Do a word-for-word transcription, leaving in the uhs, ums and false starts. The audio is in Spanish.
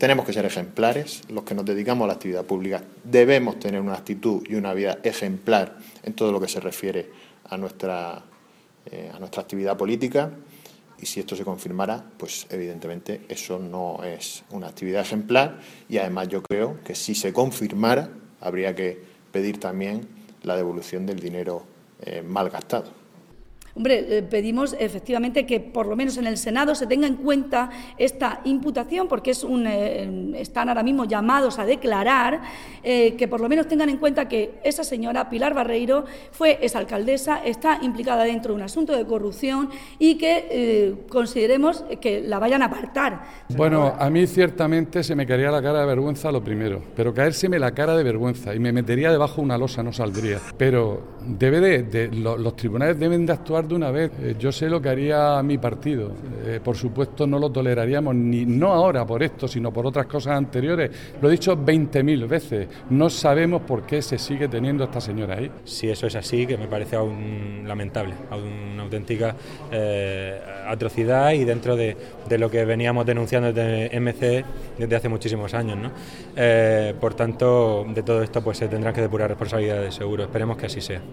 tenemos que ser ejemplares, los que nos dedicamos a la actividad pública debemos tener una actitud y una vida ejemplar en todo lo que se refiere a nuestra, eh, a nuestra actividad política, y si esto se confirmara, pues evidentemente eso no es una actividad ejemplar, y además yo creo que si se confirmara habría que pedir también la devolución del dinero eh, mal gastado. Hombre, eh, pedimos efectivamente que por lo menos en el Senado se tenga en cuenta esta imputación, porque es un, eh, están ahora mismo llamados a declarar, eh, que por lo menos tengan en cuenta que esa señora Pilar Barreiro fue exalcaldesa, está implicada dentro de un asunto de corrupción y que eh, consideremos que la vayan a apartar. Bueno, a mí ciertamente se me caería la cara de vergüenza lo primero, pero caérseme la cara de vergüenza y me metería debajo de una losa, no saldría. Pero debe de, de lo, los tribunales deben de actuar de una vez. Eh, yo sé lo que haría mi partido. Eh, por supuesto no lo toleraríamos, ni no ahora por esto, sino por otras cosas anteriores. Lo he dicho veinte mil veces. No sabemos por qué se sigue teniendo a esta señora ahí. Si eso es así, que me parece aún lamentable, aún una auténtica eh, atrocidad, y dentro de, de lo que veníamos denunciando desde M C desde hace muchísimos años, ¿no? Eh, por tanto, de todo esto pues se tendrán que depurar responsabilidades, seguro. Esperemos que así sea.